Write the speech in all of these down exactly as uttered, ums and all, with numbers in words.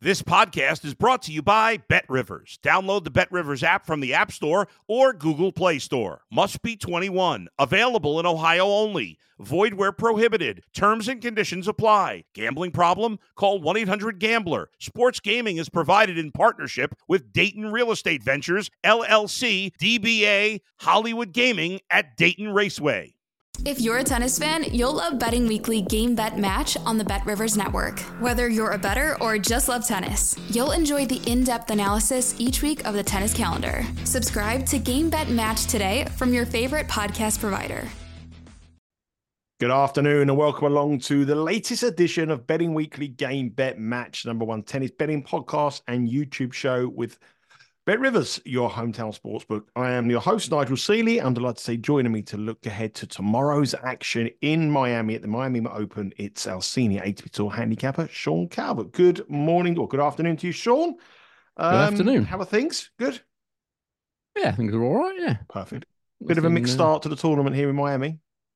This podcast is brought to you by BetRivers. Download the BetRivers app from the App Store or Google Play Store. Must be twenty-one. Available in Ohio only. Void where prohibited. Terms and conditions apply. Gambling problem? Call one eight hundred gambler. Sports gaming is provided in partnership with Dayton Real Estate Ventures, L L C, D B A, Hollywood Gaming at Dayton Raceway. If you're a tennis fan, you'll love Betting Weekly Game Bet Match on the BetRivers Network. Whether you're a bettor or just love tennis, you'll enjoy the in-depth analysis each week of the tennis calendar. Subscribe to Game Bet Match today from your favorite podcast provider. Good afternoon and welcome along to the latest edition of Betting Weekly Game Bet Match, number one tennis betting podcast and YouTube show with BetRivers, your hometown sportsbook. I am your host, Nigel Seeley. I'm delighted to say joining me to look ahead to tomorrow's action in Miami at the Miami Open. It's our senior A T P Tour handicapper, Sean Calvert. Good morning or good afternoon to you, Sean. Um, good afternoon. How are things? Good? Yeah, things are all right, yeah. Perfect. Bit of a mixed start to the tournament here in Miami.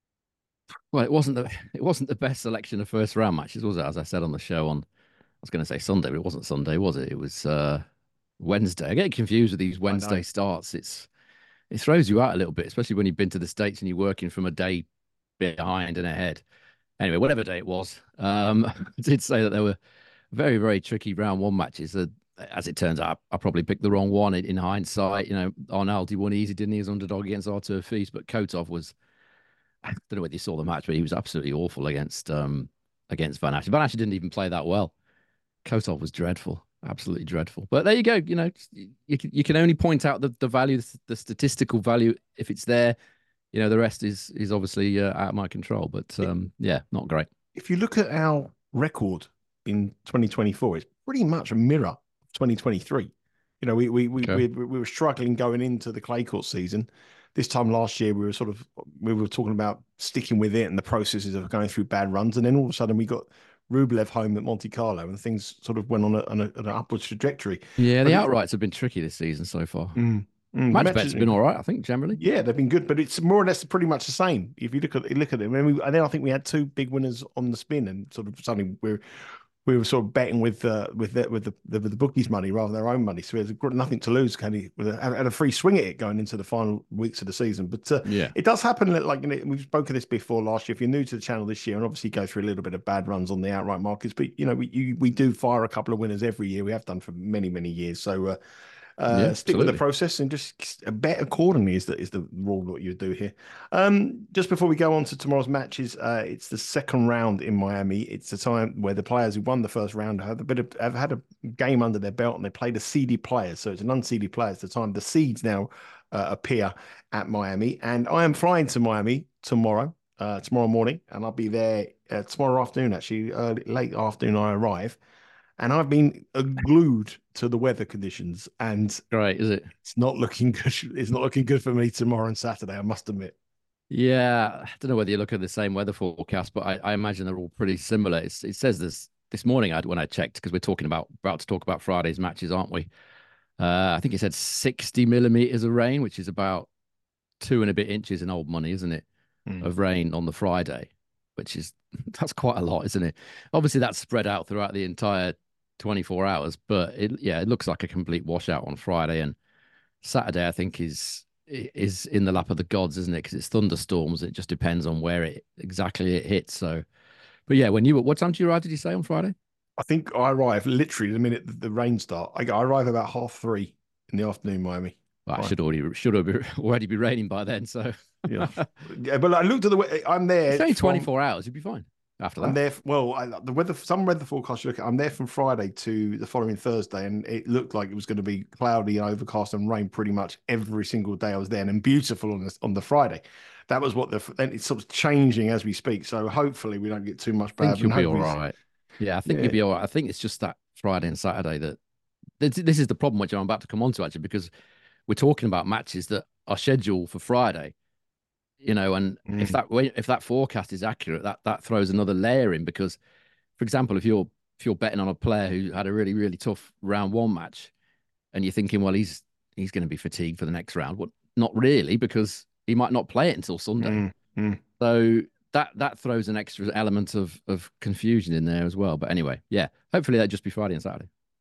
Well, it wasn't the it wasn't the best selection of first round matches, was it? As I said on the show on, I was going to say Sunday, but it wasn't Sunday, was it? It was uh, Wednesday. I get confused with these Wednesday starts. It's it throws you out a little bit, especially when you've been to the States and you're working from a day behind and ahead. Anyway, whatever day it was, um, I did say that there were very, very tricky round one matches. Uh, as it turns out, I probably picked the wrong one in, in hindsight. You know, Arnaldi won easy, didn't he? He was underdog against Artur Fils, but Kotov was, I don't know whether you saw the match, but he was absolutely awful against um, against Van Asche. Van Asche didn't even play that well. Kotov was dreadful. Absolutely dreadful. But there you go. You know, you can, you can only point out the, the value, the statistical value, if it's there. You know, the rest is is obviously uh, out of my control. But um, yeah, not great. If you look at our record in twenty twenty-four, it's pretty much a mirror of twenty twenty-three. You know, we we we, okay. we we were struggling going into the clay court season. This time last year, we were sort of we were talking about sticking with it and the processes of going through bad runs, and then all of a sudden we got Rublev home at Monte Carlo, and things sort of went on, a, on, a, on an upwards trajectory. Yeah, the but outrights it, have been tricky this season so far. Mm, mm, Match bets have been all right, I think, generally. Yeah, they've been good, but it's more or less pretty much the same. If you look at look at it, and, we, and then I think we had two big winners on the spin, and sort of suddenly we're we were sort of betting with uh, with the, with the, the with the bookies' money rather than their own money. So we had nothing to lose, kind of with a, had a free swing at it going into the final weeks of the season. But uh, yeah, it does happen. Like, you know, we've spoken this before last year. If you're new to the channel this year, and obviously go through a little bit of bad runs on the outright markets, but you know, we you, we do fire a couple of winners every year. We have done for many many years. So. Uh, Uh, yeah, stick with the process and just bet accordingly is the, is the rule that you do here. Um, just before we go on to tomorrow's matches, uh, it's the second round in Miami. It's the time where the players who won the first round have a bit of have had a game under their belt and they play the seeded players. So it's an unseeded player. It's the time the seeds now uh, appear at Miami. And I am flying to Miami tomorrow, uh, tomorrow morning, and I'll be there uh, tomorrow afternoon, actually, early, late afternoon I arrive. And I've been glued to the weather conditions, and great, is it? It's not looking good. It's not looking good for me tomorrow and Saturday, I must admit. Yeah, I don't know whether you look at the same weather forecast, but I, I imagine they're all pretty similar. It's, it says this this morning I, when I checked, because we're talking about about to talk about Friday's matches, aren't we? Uh, I think it said sixty millimeters of rain, which is about two and a bit inches in old money, isn't it? Mm. Of rain on the Friday, which is that's quite a lot, isn't it? Obviously, that's spread out throughout the entire twenty-four hours, but it, yeah, it looks like a complete washout on Friday, and Saturday I think is is in the lap of the gods, isn't it? Because it's thunderstorms. It just depends on where it exactly it hits. So, but yeah, when you what time do you arrive? Did you say on Friday? I think I arrive literally the minute the, the rain starts. I, I arrive about half three in the afternoon, Miami. Well, right. I should already should already be raining by then. So yeah, yeah. But I looked at the way I'm there. It's only from, twenty-four hours. You'd be fine. After that, I'm there. Well, I, the weather, some weather forecast you look at. I'm there from Friday to the following Thursday, and it looked like it was going to be cloudy and overcast and rain pretty much every single day I was there, and then beautiful on the on the Friday. That was what the. Then it's sort of changing as we speak. So hopefully we don't get too much bad. I think you'll be all right. Yeah, I think yeah. you'll be all right. I think it's just that Friday and Saturday that this, this is the problem which I'm about to come on to actually, because we're talking about matches that are scheduled for Friday. You know, and mm. if that if that forecast is accurate, that that throws another layer in, because, for example, if you're if you're betting on a player who had a really really tough round one match, and you're thinking, well, he's he's going to be fatigued for the next round. Well, not really, because he might not play it until Sunday. Mm. Mm. So that that throws an extra element of of confusion in there as well. But anyway, yeah, hopefully that'll just be Friday and Saturday.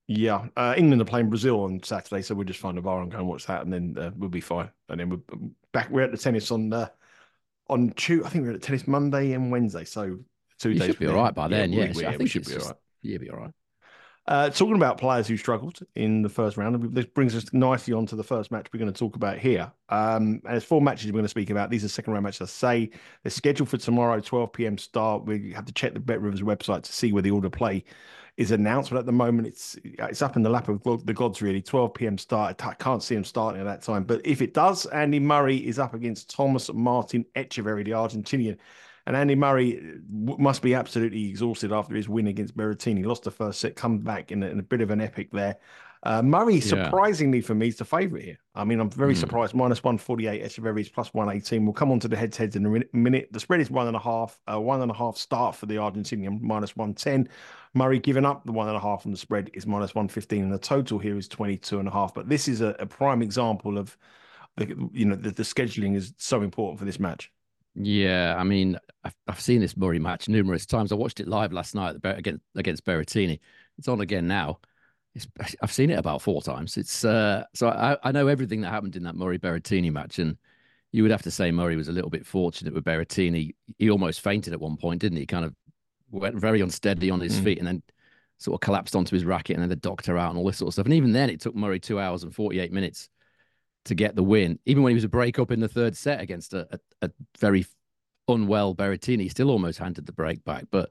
Yeah, uh, England are playing Brazil on Saturday, so we'll just find a bar and go and watch that, and then uh, we'll be fine. And then we're back. We're at the tennis on uh, on Tuesday. I think we're at tennis Monday and Wednesday, so two You days. should be all right by then. Yeah, Yeah, we, we, I yeah, think we should it's be just, all right. You'll be all right. Uh, talking about players who struggled in the first round, this brings us nicely on to the first match we're going to talk about here. Um, and there's four matches we're going to speak about. These are second round matches, I say. They're scheduled for tomorrow, twelve p.m. start. We have to check the Bet Rivers website to see where the order play is announced. But at the moment, it's it's up in the lap of the gods, really. twelve p.m. start. I can't see him starting at that time. But if it does, Andy Murray is up against Thomas Martin Etcheverry, the Argentinian. And Andy Murray must be absolutely exhausted after his win against Berrettini. He lost the first set, come back in a, in a bit of an epic there. Uh, Murray, yeah. surprisingly for me, is the favourite here. I mean, I'm very mm. surprised. minus one forty-eight, Etcheverry is plus one eighteen. We'll come on to the head-to-heads in a minute. The spread is one and a half. Uh, one and a half start for the Argentinian, minus one ten. Murray giving up the one and a half on the spread is minus one fifteen. And the total here is twenty-two and a half. But this is a, a prime example of, the, you know, the, the scheduling is so important for this match. Yeah, I mean, I've, I've seen this Murray match numerous times. I watched it live last night against against Berrettini. It's on again now. It's, I've seen it about four times. It's uh, so I, I know everything that happened in that Murray Berrettini match, and you would have to say Murray was a little bit fortunate with Berrettini. He almost fainted at one point, didn't he? Kind of went very unsteady on his mm. feet, and then sort of collapsed onto his racket, and then the doctor out and all this sort of stuff. And even then, it took Murray two hours and forty-eight minutes to get the win. Even when he was a break up in the third set against a, a, a very unwell Berrettini, he still almost handed the break back. But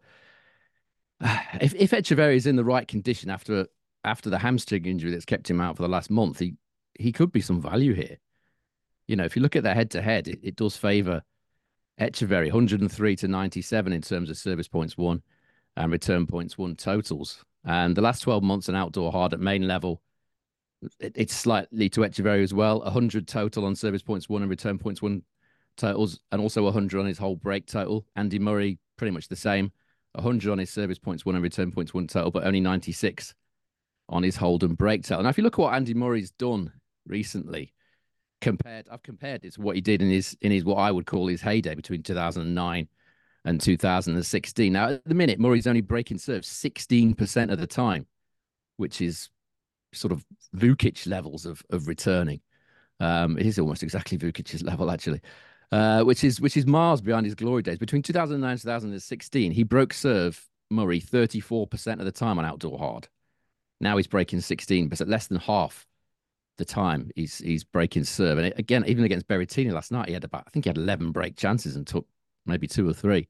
uh, if, if Etcheverry is in the right condition after after the hamstring injury that's kept him out for the last month, he he could be some value here. You know, if you look at their head-to-head, it, it does favour Etcheverry, one hundred three to ninety-seven in terms of service points won and return points won totals. And the last twelve months on outdoor hard at main level, it's slightly to Etcheverry as well. one hundred total on service points won and return points won totals, and also one hundred on his whole break total. Andy Murray, pretty much the same. one hundred on his service points won and return points won total, but only ninety-six on his hold and break total. Now, if you look at what Andy Murray's done recently, compared, I've compared it to what he did in his, in his what I would call his heyday between two thousand nine and two thousand sixteen. Now, at the minute, Murray's only breaking serve sixteen percent of the time, which is sort of Vukic levels of of returning. Um, it is almost exactly Vukic's level, actually, uh, which is which is miles behind his glory days. Between two thousand nine and two thousand sixteen, he broke serve, Murray, thirty-four percent of the time on outdoor hard. Now he's breaking sixteen percent, less than half the time he's he's breaking serve. And again, even against Berrettini last night, he had about, I think he had eleven break chances and took maybe two or three.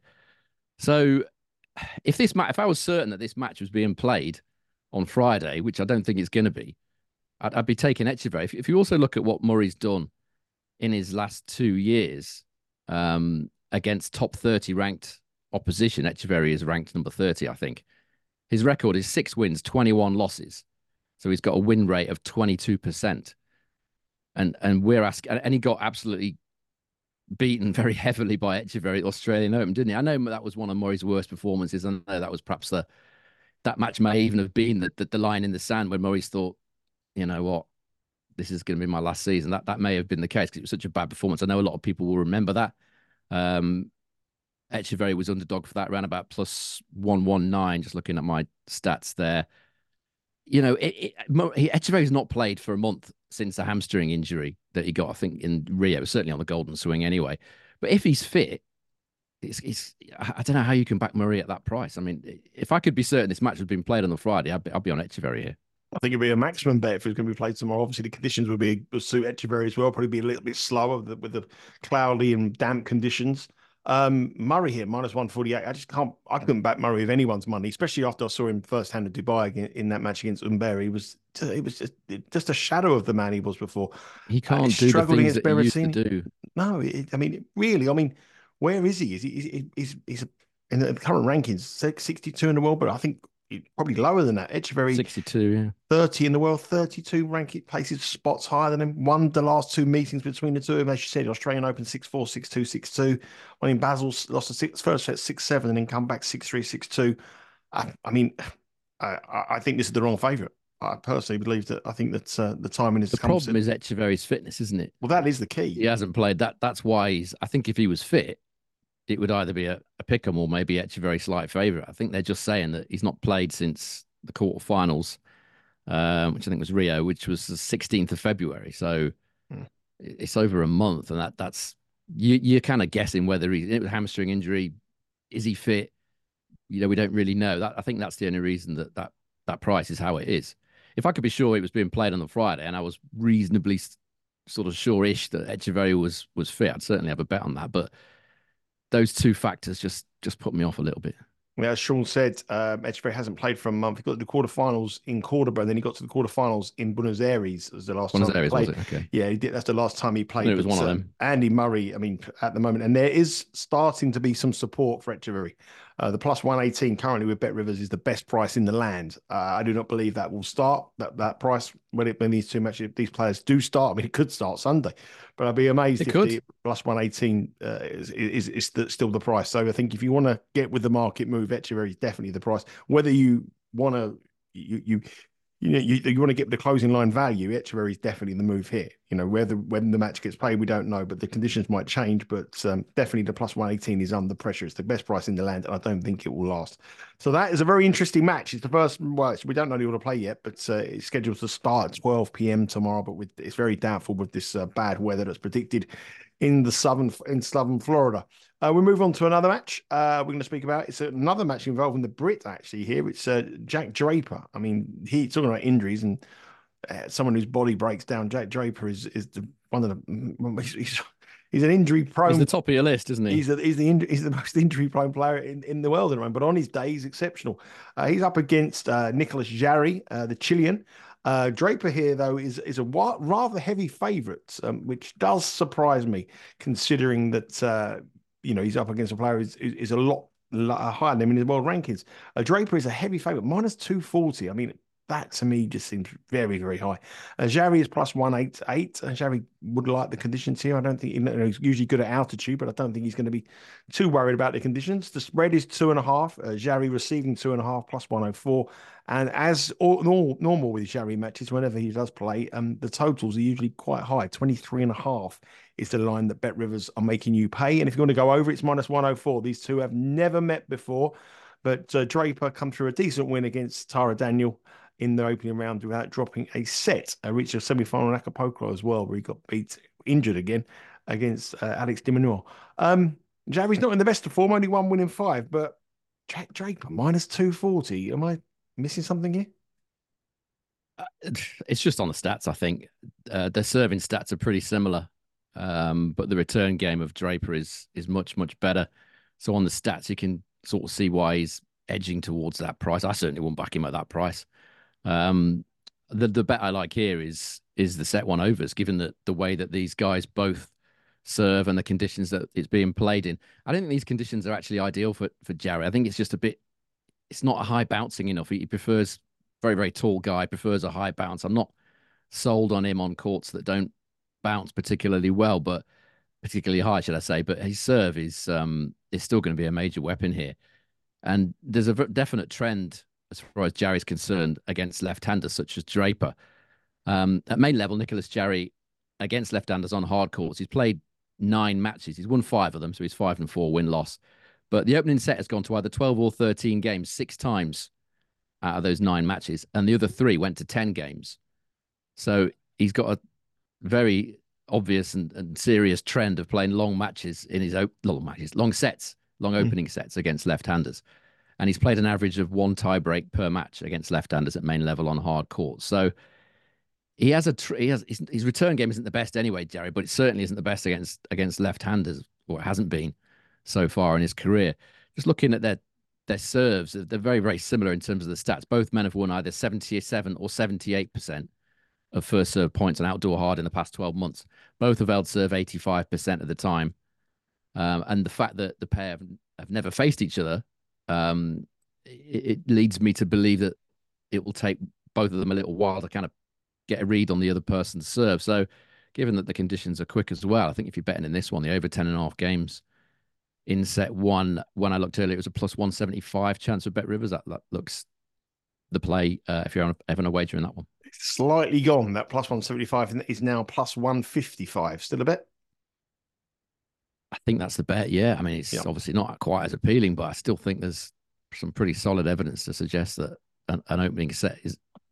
So if this match, if I was certain that this match was being played on Friday, which I don't think it's going to be, I'd, I'd be taking Etcheverry. If, if you also look at what Murray's done in his last two years um, against top thirty ranked opposition, Etcheverry is ranked number thirty, I think. His record is six wins, twenty-one losses. So he's got a win rate of twenty-two percent. And and we're asking, and he got absolutely beaten very heavily by Etcheverry at Australian Open, didn't he? I know that was one of Murray's worst performances. I know that was perhaps the that match may even have been the, the, the line in the sand when Murray's thought, you know what, this is going to be my last season. That that may have been the case because it was such a bad performance. I know a lot of people will remember that. Um, Etcheverry was underdog for that, around about plus one nineteen, just looking at my stats there. You know, it, it, Etcheverry's not played for a month since the hamstring injury that he got, I think, in Rio, certainly on the Golden Swing anyway. But if he's fit, It's, it's, I don't know how you can back Murray at that price. I mean, if I could be certain this match had been played on the Friday, I'd be, I'd be on Etcheverry here. I think it'd be a maximum bet if it was going to be played tomorrow. Obviously, the conditions would be would suit Etcheverry as well. Probably be a little bit slower with the, with the cloudy and damp conditions. Um, Murray here, minus one forty-eight. I just can't, I couldn't back Murray with anyone's money, especially after I saw him firsthand in Dubai in, in that match against Umber. He was, it was just, just a shadow of the man he was before. He can't uh, do the things that he used to do. No, it, I mean, really, I mean, where is he? Is he? He's, he's in the current rankings, sixty-two in the world, but I think probably lower than that. Etcheverry, sixty-two, yeah, thirty in the world, thirty-two ranking places, spots higher than him. Won the last two meetings between the two of them, as you said, Australian Open six four, six two, six two. When in Basel, lost the six, first set six seven, and then come back six three, six two. I, I mean, I, I think this is the wrong favourite. I personally believe that. I think that uh, the timing is the problem is Etcheverry's fitness, isn't it? Well, that is the key. He hasn't played that. That's why he's. I think if he was fit, it would either be a, a pick-em or maybe Etcheverry slight favourite. I think they're just saying that he's not played since the quarterfinals um, which I think was Rio, which was the sixteenth of February. So Hmm. it's over a month, and that that's you you're kind of guessing whether he's it was hamstring injury, is he fit? You know, we don't really know. That I think that's the only reason that that that price is how it is. If I could be sure it was being played on the Friday, and I was reasonably sort of sure-ish that Echeverry was was fit, I'd certainly have a bet on that. But those two factors just just put me off a little bit. Yeah, as Sean said, um, Echeverry hasn't played for a month. He got to the quarterfinals in Cordoba, and then he got to the quarterfinals in Buenos Aires. Was the last Buenos time Aires, he played. was it? Okay. Yeah, he did. That's the last time he played. It was but, one of uh, them. Andy Murray, I mean, at the moment, and there is starting to be some support for Echeverry. Uh, the plus one eighteen currently with Bet Rivers is the best price in the land. Uh, I do not believe that will start that that price when it when these two matches, if these players do start. I mean, it could start Sunday, but I'd be amazed It if could. the plus one eighteen uh, is, is is the, still the price. So I think if you want to get with the market move, Echeverry is definitely the price. Whether you want to you you you know you, you want to get the closing line value, Echeverry is definitely the move here. You know, whether when the match gets played, we don't know, but the conditions might change. But um, definitely the plus one eighteen is under pressure. It's the best price in the land, and I don't think it will last. So that is a very interesting match. It's the first. Well, it's, we don't know the order to play yet, but uh, it's scheduled to start at twelve p m tomorrow. But with, it's very doubtful with this uh, bad weather that's predicted in the southern in southern Florida. Uh, we move on to another match. Uh, we're going to speak about it's another match involving the Brit actually here. It's uh, Jack Draper. I mean, he talking about injuries and uh, someone whose body breaks down. Jack Draper is is the one of the he's, he's an injury prone. He's the top of your list, isn't he? He's a, he's the he's the most injury prone player in, in the world at the moment. But on his day, he's exceptional. Uh, he's up against uh, Nicolas Jarry, uh, the Chilean. Uh, Draper here, though, is is a rather heavy favourite, um, which does surprise me, considering that uh, you know he's up against a player who is, is a lot, lot higher than him in his world rankings. Uh, Draper is a heavy favourite, minus two forty. I mean, that to me just seems very, very high. Uh, Jarry is plus one eighty-eight. And Jarry would like the conditions here. I don't think you know, he's usually good at altitude, but I don't think he's going to be too worried about the conditions. The spread is two and a half. Uh, Jarry receiving two and a half plus one oh four. And as all, all, normal with Jarry matches, whenever he does play, um, the totals are usually quite high. twenty-three and a half is the line that Bet Rivers are making you pay. And if you want to go over, it's minus one oh four. These two have never met before, but uh, Draper come through a decent win against Tara Daniel in the opening round without dropping a set. I reached a semi-final in Acapulco as well, where he got beat, injured again against uh, Alex de Minaur. Um, Jarry's not in the best of form, only one win in five, but Jack Draper, minus two forty. Am I missing something here? Uh, it's just on the stats, I think. Uh, their serving stats are pretty similar, um, but the return game of Draper is is much, much better. So on the stats, you can sort of see why he's edging towards that price. I certainly wouldn't back him at that price. Um, the the bet I like here is is the set one overs, given that the way that these guys both serve and the conditions that it's being played in. I don't think these conditions are actually ideal for for Jarry. I think it's just a bit. It's not a high bouncing enough. He, he prefers very very tall guy. Prefers a high bounce. I'm not sold on him on courts that don't bounce particularly well, but particularly high, should I say? But his serve is um is still going to be a major weapon here, and there's a definite trend as far as Jarry's concerned against left-handers such as Draper. Um, at main level, Nicolas Jarry against left-handers on hard courts, he's played nine matches. He's won five of them, so he's five and four win-loss. But the opening set has gone to either twelve or thirteen games six times out of those nine matches, and the other three went to ten games. So he's got a very obvious and, and serious trend of playing long matches in his long matches, long sets, long opening mm. sets against left-handers. And he's played an average of one tiebreak per match against left-handers at main level on hard courts. So he has a tr- he has his, his return game isn't the best anyway, Jarry, but it certainly isn't the best against against left-handers, or it hasn't been so far in his career. Just looking at their their serves, they're very very similar in terms of the stats. Both men have won either seventy-seven or seventy-eight percent of first serve points on outdoor hard in the past twelve months. Both have held serve eighty-five percent of the time, um, and the fact that the pair have, have never faced each other. Um, it, it leads me to believe that it will take both of them a little while to kind of get a read on the other person's serve. So given that the conditions are quick as well, I think if you're betting in this one, the over ten and a half games in set one, when I looked earlier, it was a plus one seventy-five chance of Bet Rivers. That, that looks the play uh, if you're having a wager in that one. It's slightly gone. That plus one seventy-five is now plus one fifty-five. Still a bet? I think that's the bet, yeah. I mean, it's yep. obviously not quite as appealing, but I still think there's some pretty solid evidence to suggest that an, an opening set is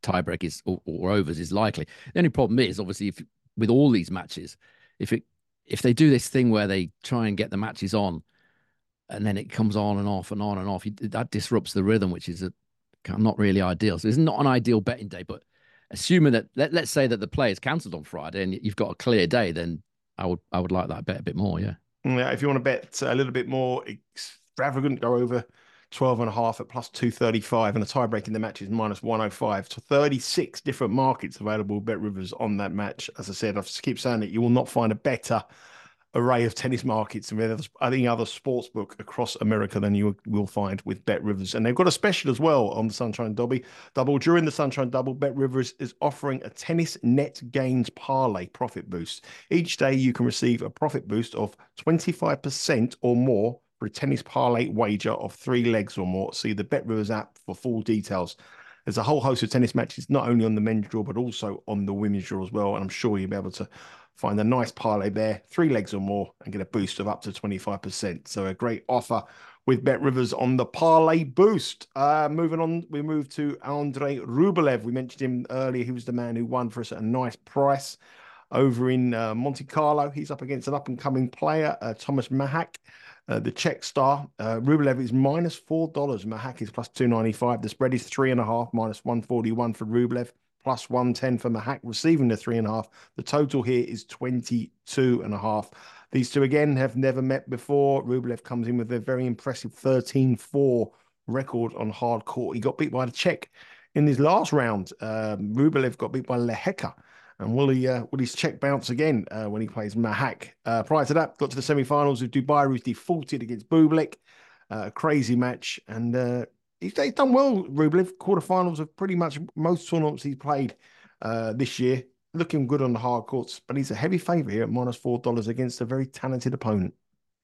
tiebreak is or, or overs is likely. The only problem is obviously if with all these matches, if it if they do this thing where they try and get the matches on, and then it comes on and off and on and off, you, that disrupts the rhythm, which is a, not really ideal. So it's not an ideal betting day, but assuming that let, let's say that the play is cancelled on Friday and you've got a clear day, then I would I would like that bet a bit more. Yeah. Yeah. If you want to bet a little bit more extravagant, go over twelve and a half at plus two thirty-five, and the tiebreak in the match is minus one oh five. So thirty-six different markets available, Bet Rivers, on that match. As I said, I keep saying it, you will not find a better array of tennis markets and any other sports book across America than you will find with Bet Rivers. And they've got a special as well on the Sunshine Dobby Double. During the Sunshine Double, Bet Rivers is offering a tennis net gains parlay profit boost. Each day you can receive a profit boost of twenty-five percent or more for a tennis parlay wager of three legs or more. See the Bet Rivers app for full details. There's a whole host of tennis matches, not only on the men's draw, but also on the women's draw as well. And I'm sure you'll be able to find a nice parlay there, three legs or more, and get a boost of up to twenty-five percent. So a great offer with Bet Rivers on the parlay boost. Uh, moving on, we move to Andrei Rublev. We mentioned him earlier. He was the man who won for us at a nice price over in uh, Monte Carlo. He's up against an up-and-coming player, uh, Thomas Mahak, uh, the Czech star. Uh, Rublev is minus four dollars. Mahak is plus two ninety-five. The spread is three and a half, minus one forty-one for Rublev. Plus one ten for Mahak, receiving the three and a half. The total here is twenty-two and a half. These two, again, have never met before. Rublev comes in with a very impressive thirteen four record on hard court. He got beat by the Czech in his last round. Um, Rublev got beat by Lehecka. And will he uh, will his Czech bounce again uh, when he plays Mahak? Uh, prior to that, got to the semi-finals with Dubai, who's defaulted against Bublik. Uh, a crazy match. And uh, He's, he's done well, Rublev. Quarterfinals of pretty much most tournaments he's played uh, this year. Looking good on the hard courts, but he's a heavy favourite here at minus four dollars against a very talented opponent.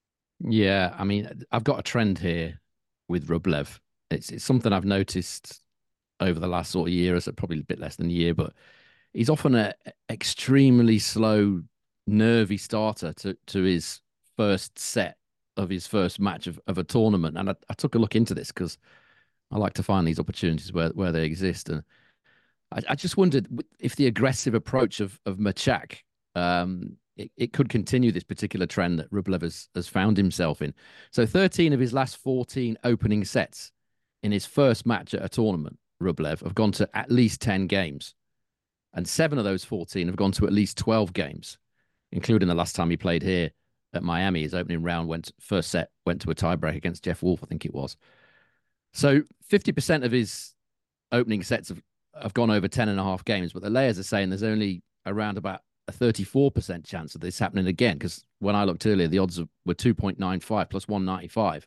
Yeah, I mean, I've got a trend here with Rublev. It's it's something I've noticed over the last sort of year, or so probably a bit less than a year, but he's often an extremely slow, nervy starter to to his first set of his first match of, of a tournament. And I, I took a look into this because I like to find these opportunities where, where they exist. And I, I just wondered if the aggressive approach of, of Machak, um, it, it could continue this particular trend that Rublev has, has found himself in. So thirteen of his last fourteen opening sets in his first match at a tournament, Rublev, have gone to at least ten games. And seven of those fourteen have gone to at least twelve games, including the last time he played here at Miami. His opening round went, first set went to a tiebreak against Jeff Wolf, I think it was. So fifty percent of his opening sets have, have gone over ten and a half games, but the layers are saying there's only around about a thirty-four percent chance of this happening again, because when I looked earlier, the odds were two point nine five plus one ninety-five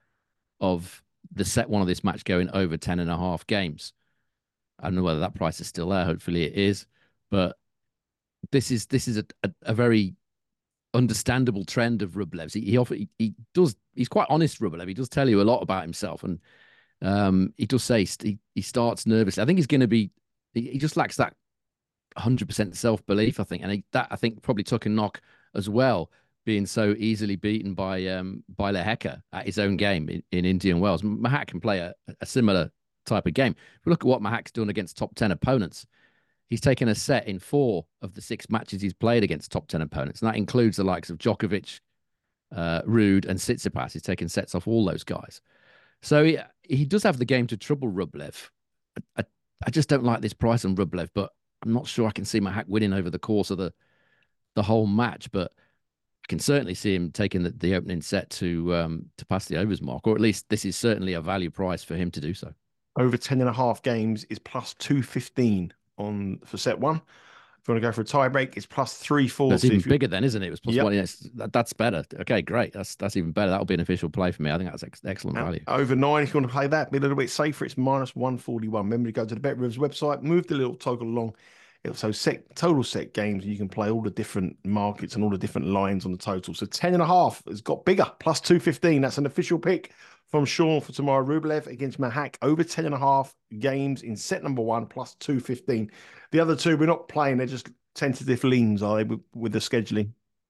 of the set one of this match going over ten and a half games. I don't know whether that price is still there. Hopefully it is. But this is this is a, a, a very understandable trend of Rublev's. He, he, often, he, he does, he's quite honest, Rublev. He does tell you a lot about himself. And Um, he does say he, he starts nervously. I think he's going to be, he, he just lacks that one hundred percent self-belief, I think. And he, that, I think, probably took a knock as well, being so easily beaten by um, by Lehecka at his own game in, in Indian Wells. Mahak can play a, a similar type of game. If we look at what Mahak's done against top ten opponents, he's taken a set in four of the six matches he's played against top ten opponents. And that includes the likes of Djokovic, uh, Ruud, and Tsitsipas. He's taken sets off all those guys. So he, he does have the game to trouble Rublev. I, I, I just don't like this price on Rublev, but I'm not sure I can see Mahak winning over the course of the the whole match. But I can certainly see him taking the, the opening set to um, to pass the overs mark, or at least this is certainly a value price for him to do so. Over ten and a half games is plus two fifteen on for set one. If you want to go for a tie break, it's plus three forty. That's even bigger then, isn't it? It was plus yep. one. Yes, that, that's better. Okay, great. That's that's even better. That'll be an official play for me. I think that's ex excellent and value. Over nine, if you want to play that, be a little bit safer, it's minus one forty-one. Remember to go to the Bet Rivers website, move the little toggle along. So set total set games, and you can play all the different markets and all the different lines on the total. So ten and a half has got bigger, plus two fifteen. That's an official pick from Sean for tomorrow. Rublev against Mahak, over ten and a half games in set number one, plus two fifteen. The other two, we're not playing, they're just tentative leans, are they, with, with the scheduling?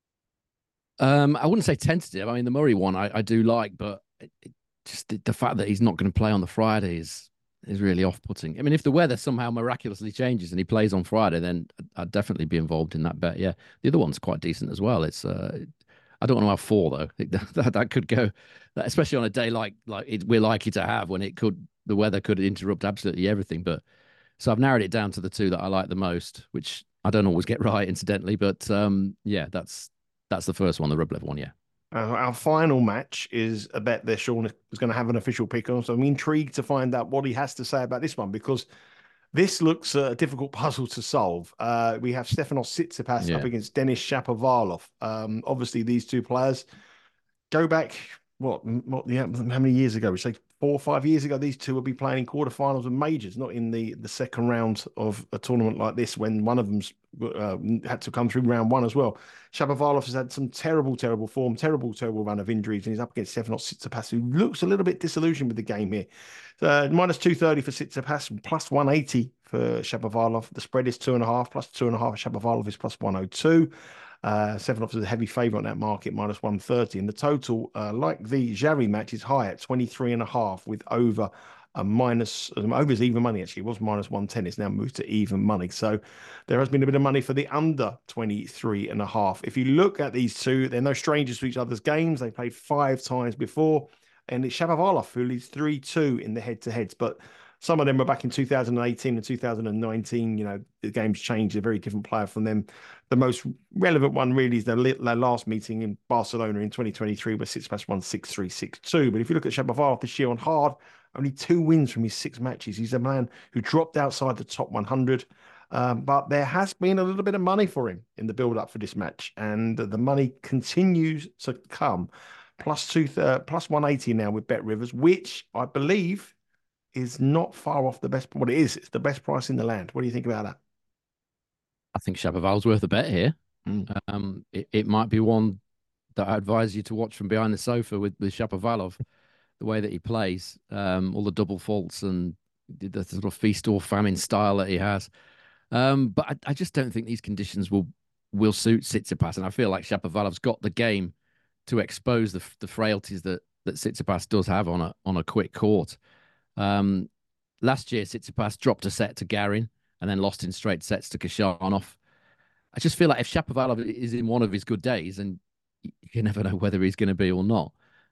Um, I wouldn't say tentative. I mean, the Murray one I, I do like, but it, it just the, the fact that he's not going to play on the Friday is is really off-putting. I mean, if the weather somehow miraculously changes and he plays on Friday, then I'd definitely be involved in that bet. Yeah, the other one's quite decent as well. It's uh, I don't want to have four though. that, that could go, especially on a day like like it, we're likely to have when it could the weather could interrupt absolutely everything. But so I've narrowed it down to the two that I like the most, which I don't always get right, incidentally. But um, yeah, that's that's the first one, the Rublev one. Yeah. Uh, our final match is a bet that Sean is going to have an official pick on. So I'm intrigued to find out what he has to say about this one, because this looks a difficult puzzle to solve. Uh, we have Stefanos Tsitsipas yeah. up against Denis Shapovalov. Um, obviously, these two players go back, what, what yeah, how many years ago? We say four or five years ago, these two will be playing in quarterfinals of majors, not in the, the second round of a tournament like this, when one of them's uh, had to come through round one as well. Shapovalov has had some terrible, terrible form, terrible, terrible run of injuries, and he's up against Stefanos Tsitsipas, who looks a little bit disillusioned with the game here. Uh, minus two thirty for Tsitsipas, plus one eighty for Shapovalov. The spread is two and a half, plus two and a half. Shapovalov is plus one oh two. Uh, Stefanos is a heavy favourite on that market, minus one thirty. And the total, uh, like the Jarry match, is high at twenty-three and a half, with over a minus, um, over is even money actually. It was minus one ten. It's now moved to even money. So there has been a bit of money for the under twenty-three and a half. If you look at these two, they're no strangers to each other's games. They played five times before. And it's Shapovalov who leads three two in the head-to-heads. But some of them were back in two thousand eighteen and two thousand nineteen. You know, the game's changed. A very different player from them. The most relevant one really is their, their last meeting in Barcelona in twenty twenty-three, where Tsitsipas won six three, six two. But if you look at Shapovalov this year on hard, only two wins from his six matches. He's a man who dropped outside the top one hundred. Um, but there has been a little bit of money for him in the build-up for this match. And the money continues to come. Plus, two, uh, plus one eighty now with Bet Rivers, which I believe is not far off the best. What it is, it's the best price in the land. What do you think about that? I think Shapovalov's worth a bet here. Mm. Um, it, it might be one that I advise you to watch from behind the sofa with, with Shapovalov, the way that he plays, um, all the double faults and the sort of feast or famine style that he has. Um, but I, I just don't think these conditions will will suit Tsitsipas, and I feel like Shapovalov's got the game to expose the the frailties that that Tsitsipas does have on a on a quick court. Um, last year, Tsitsipas dropped a set to Garin and then lost in straight sets to Khachanov. I just feel like if Shapovalov is in one of his good days, and you never know whether he's going to be or not,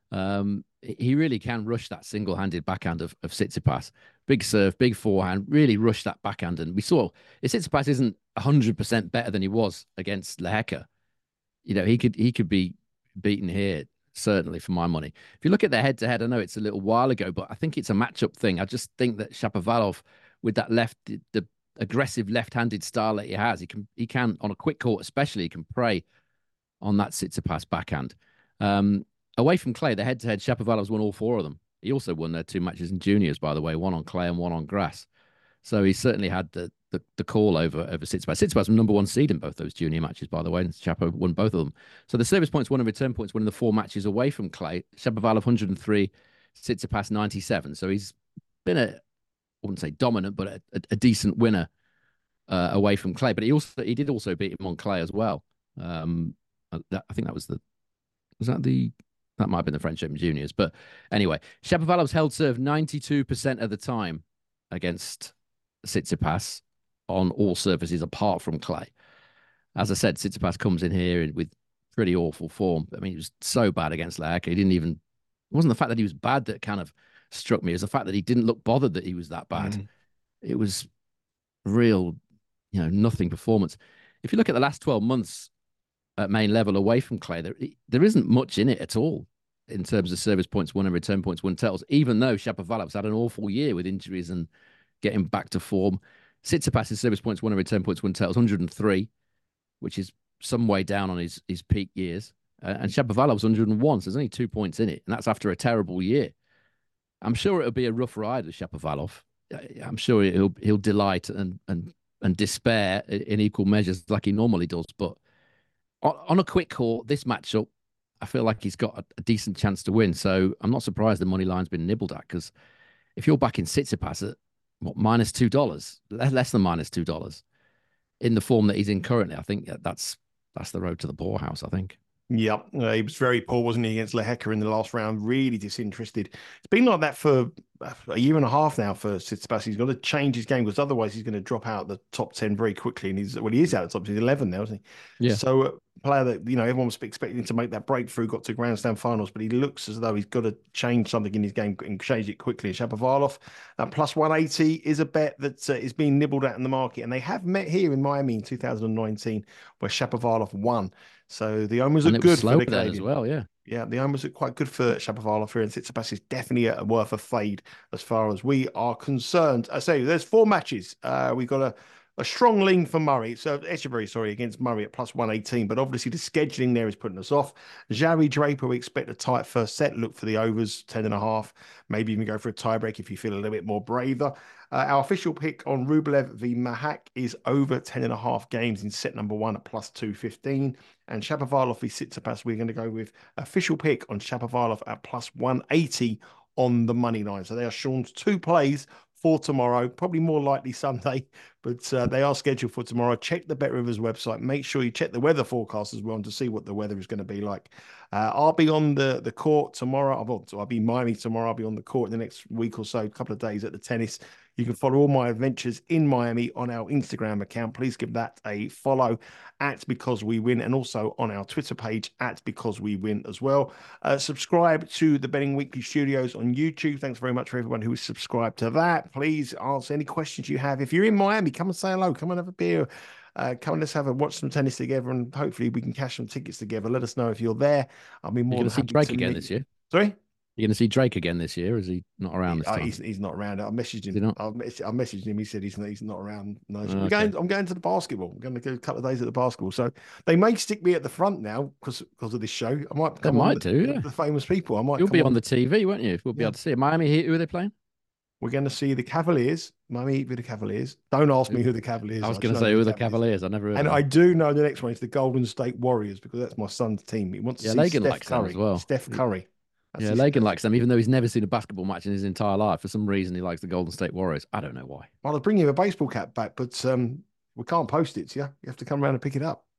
um, he really can rush that single-handed backhand of, of Tsitsipas. Big serve, big forehand, really rush that backhand. And we saw if Tsitsipas isn't one hundred percent better than he was against Lehecka, you know, he could he could be beaten here, certainly, for my money. If you look at their head-to-head, I know it's a little while ago, but I think it's a matchup thing. I just think that Shapovalov, with that left, the, the aggressive left-handed style that he has, he can, he can on a quick court especially, he can prey on that Tsitsipas backhand. Um, away from clay, the head-to-head, Shapovalov's won all four of them. He also won their two matches in juniors, by the way, one on clay and one on grass. So he certainly had the the, the call over over Tsitsipas. Tsitsipas was number one seed in both those junior matches, by the way, and Shapo won both of them. So the service points won and return points won in the four matches away from clay. Shapovalov one hundred three, Tsitsipas ninety-seven. So he's been a, I wouldn't say dominant, but a, a, a decent winner uh, away from clay. But he also he did also beat him on clay as well. Um, that, I think that was the was that the that might have been the French Open juniors. But anyway, Shapovalov's held serve ninety-two percent of the time against Tsitsipas on all surfaces apart from clay. As I said, Tsitsipas comes in here with pretty awful form. I mean, he was so bad against Lehecka. He didn't even, it wasn't the fact that he was bad that kind of struck me. It was the fact that he didn't look bothered that he was that bad. Mm. It was real, you know, nothing performance. If you look at the last twelve months at main level away from clay, there, there isn't much in it at all in terms of service points won and return points won totals, even though Shapovalov's had an awful year with injuries and getting back to form. Tsitsipas' service points won and return points won totals one hundred three, which is some way down on his, his peak years. Uh, and Shapovalov's one hundred one, so there's only two points in it. And that's after a terrible year. I'm sure it'll be a rough ride with Shapovalov. I'm sure he'll he'll delight and and and despair in equal measures like he normally does. But on, on a quick court, this matchup, I feel like he's got a, a decent chance to win. So I'm not surprised the money line's been nibbled at, because if you're backing Tsitsipas at what, minus two dollars, less than minus two dollars, in the form that he's in currently, I think that's that's the road to the poorhouse, I think. Yeah, uh, he was very poor, wasn't he, against Lehecka in the last round? Really disinterested. It's been like that for a year and a half now for Tsitsipas. He's got to change his game because otherwise he's going to drop out the top ten very quickly. And he's well, he is out the top. He's eleven now, isn't he? Yeah. So, uh, player that you know everyone was expecting to make that breakthrough, got to Grand Slam finals, but he looks as though he's got to change something in his game and change it quickly. Shapovalov uh, plus one eighty is a bet that uh, is being nibbled at in the market, and they have met here in Miami in two thousand nineteen, where Shapovalov won. So the omens and are it good was slow for the then Canadian as well. Yeah. Yeah, the omens are quite good for Shapovalov here, and Tsitsipas is definitely a, worth a fade as far as we are concerned. I say there's four matches. Uh, we've got a, a strong lean for Murray, so Echeverry, sorry, against Murray at plus one eighteen, but obviously the scheduling there is putting us off. Jarry Draper, we expect a tight first set. Look for the overs, ten and a half. Maybe even go for a tiebreak if you feel a little bit more braver. Uh, our official pick on Rublev v Mahak is over ten and a half games in set number one at plus two fifteen. And Shapovalov v Tsitsipas, we're going to go with official pick on Shapovalov at plus one eighty on the money line. So they are Sean's two plays for tomorrow, probably more likely Sunday, but uh, they are scheduled for tomorrow. Check the BetRivers website. Make sure you check the weather forecast as well to see what the weather is going to be like. Uh, I'll be on the, the court tomorrow. I'll, I'll be in Miami tomorrow. I'll be on the court in the next week or so, a couple of days at the tennis. You can follow all my adventures in Miami on our Instagram account. Please give that a follow at Because We Win, and also on our Twitter page at Because We Win as well. Uh, subscribe to the Betting Weekly Studios on YouTube. Thanks very much for everyone who is subscribed to that. Please ask any questions you have. If you're in Miami, come and say hello. Come and have a beer. Uh, come and let's have a watch some tennis together, and hopefully we can cash some tickets together. Let us know if you're there. I'll be more You're than going to see happy Drake to again meet. this year. Sorry? You're going to see Drake again this year? Or is he not around this Uh, time? he's, he's not around. I messaged Is he him. not? I've, mess- I've messaged him. He said he's not, he's not around. No, so Oh, we're okay. going. I'm going to the basketball. I'm going to go a couple of days at the basketball. So they may stick me at the front now because because of this show. I might They come on might the, do, yeah. the famous people. I might. You'll come be on the T V, won't you? We'll be Yeah. able to see it. Miami Heat, who are they playing? We're going to see the Cavaliers. Miami Heat with the Cavaliers. Don't ask me who the Cavaliers. I was are. going to just know say, who are the Cavaliers. Cavaliers? I never heard And of I them. do know the next one is the Golden State Warriors because that's my son's team. He wants to Yeah, see Lagan Steph likes them Curry. as well. Steph Curry. That's Yeah, his- Lagan likes them, even though he's never seen a basketball match in his entire life. For some reason, he likes the Golden State Warriors. I don't know why. Well, I'll bring you a baseball cap back, but um, we can't post it to you. You have to come around and pick it up.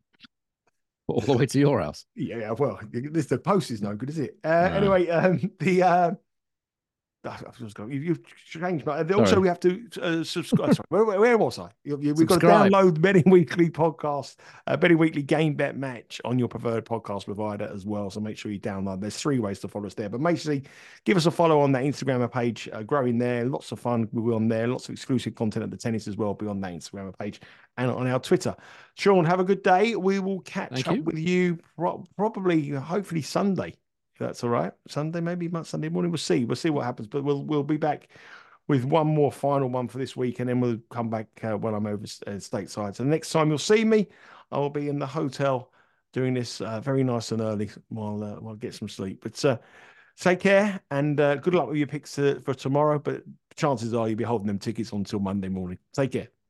All the way to your house. Yeah, yeah, well, this the post is no good, is it? Uh, No. Anyway, um, the uh, I've just got, you, you've changed. My, also, Sorry. we have to uh, subscribe. Sorry, where, where was I? You, you, we've Subscribe. got to download Betting Weekly podcast, uh, Betting Weekly Game Bet Match on your preferred podcast provider as well. So make sure you download. There's three ways to follow us there, but make sure you give us a follow on that Instagram page. Uh, growing there, lots of fun. We'll be on there. Lots of exclusive content at the tennis as well. Be on that Instagram page and on our Twitter. Sean, have a good day. We will catch Thank up you. with you pro- probably, hopefully Sunday. If that's all right. Sunday, maybe Sunday morning. We'll see. We'll see what happens. But we'll we'll be back with one more final one for this week, and then we'll come back uh, when I'm over uh, stateside. So the next time you'll see me, I will be in the hotel doing this uh, very nice and early while uh, while I get some sleep. But uh, take care and uh, good luck with your picks uh, for tomorrow. But chances are you'll be holding them tickets until Monday morning. Take care.